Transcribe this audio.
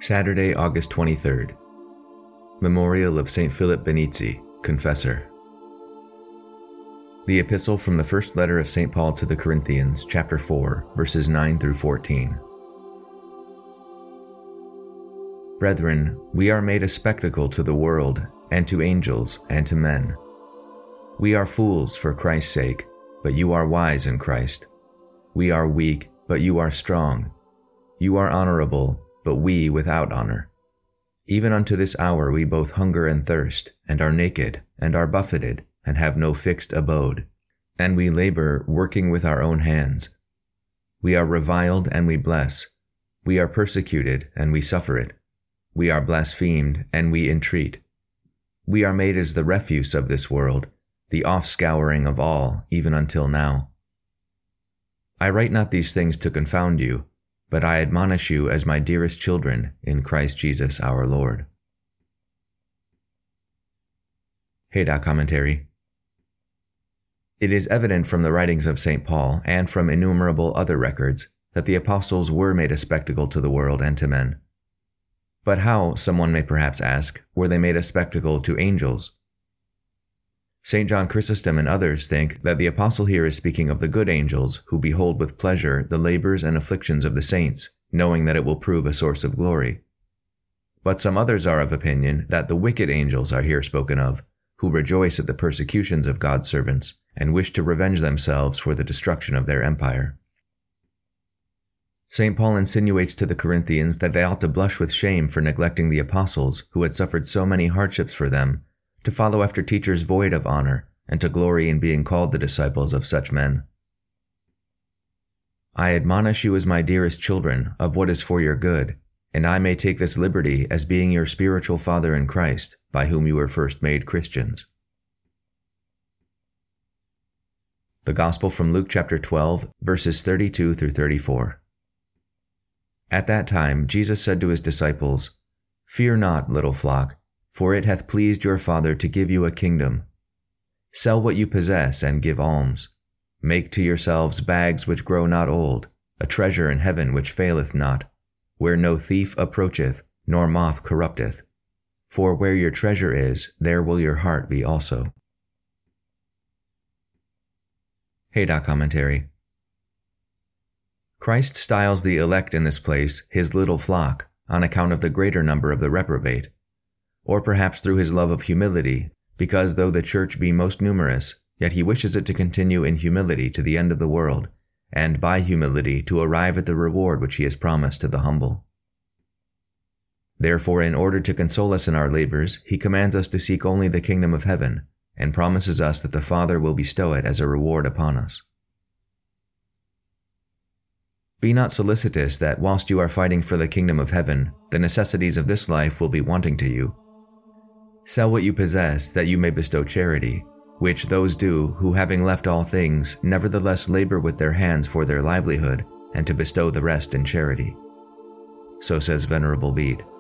Saturday, August 23rd. Memorial of St. Philip Benizi, Confessor. The Epistle from the First Letter of St. Paul to the Corinthians, chapter 4, verses 9 through 14. Brethren, we are made a spectacle to the world, and to angels, and to men. We are fools for Christ's sake, but you are wise in Christ. We are weak, but you are strong. You are honorable, but we without honor. Even unto this hour we both hunger and thirst, and are naked, and are buffeted, and have no fixed abode. And we labor, working with our own hands. We are reviled, and we bless. We are persecuted, and we suffer it. We are blasphemed, and we entreat. We are made as the refuse of this world, the offscouring of all, even until now. I write not these things to confound you, but I admonish you as my dearest children in Christ Jesus our Lord. Haydock Commentary. It is evident from the writings of St. Paul and from innumerable other records that the apostles were made a spectacle to the world and to men. But how, someone may perhaps ask, were they made a spectacle to angels? St. John Chrysostom and others think that the apostle here is speaking of the good angels who behold with pleasure the labors and afflictions of the saints, knowing that it will prove a source of glory. But some others are of opinion that the wicked angels are here spoken of, who rejoice at the persecutions of God's servants and wish to revenge themselves for the destruction of their empire. St. Paul insinuates to the Corinthians that they ought to blush with shame for neglecting the apostles who had suffered so many hardships for them, to follow after teachers void of honor, and to glory in being called the disciples of such men. I admonish you as my dearest children of what is for your good, and I may take this liberty as being your spiritual father in Christ, by whom you were first made Christians. The Gospel from Luke chapter 12, verses 32 through 34. At that time Jesus said to his disciples, "Fear not, little flock, for it hath pleased your Father to give you a kingdom. Sell what you possess and give alms. Make to yourselves bags which grow not old, a treasure in heaven which faileth not, where no thief approacheth, nor moth corrupteth. For where your treasure is, there will your heart be also." Haydock Commentary. Christ styles the elect in this place his little flock on account of the greater number of the reprobate, or perhaps through his love of humility, because though the church be most numerous, yet he wishes it to continue in humility to the end of the world, and by humility to arrive at the reward which he has promised to the humble. Therefore, in order to console us in our labors, he commands us to seek only the kingdom of heaven, and promises us that the Father will bestow it as a reward upon us. Be not solicitous that whilst you are fighting for the kingdom of heaven, the necessities of this life will be wanting to you. Sell what you possess, that you may bestow charity, which those do who, having left all things, nevertheless labor with their hands for their livelihood, and to bestow the rest in charity. So says Venerable Bede.